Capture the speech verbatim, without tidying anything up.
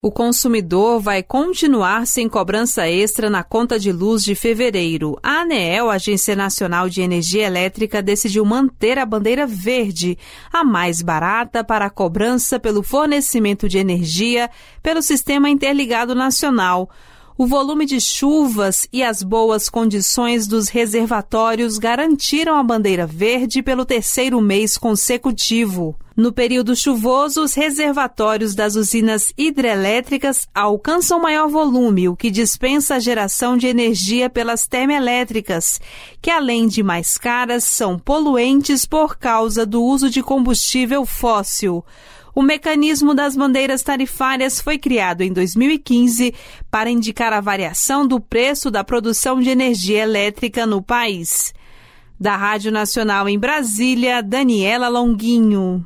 O consumidor vai continuar sem cobrança extra na conta de luz de fevereiro. A ANEEL, Agência Nacional de Energia Elétrica, decidiu manter a bandeira verde, a mais barata para a cobrança pelo fornecimento de energia pelo Sistema Interligado Nacional. O volume de chuvas e as boas condições dos reservatórios garantiram a bandeira verde pelo terceiro mês consecutivo. No período chuvoso, os reservatórios das usinas hidrelétricas alcançam maior volume, o que dispensa a geração de energia pelas termoelétricas, que além de mais caras, são poluentes por causa do uso de combustível fóssil. O mecanismo das bandeiras tarifárias foi criado em dois mil e quinze para indicar a variação do preço da produção de energia elétrica no país. Da Rádio Nacional em Brasília, Daniela Longuinho.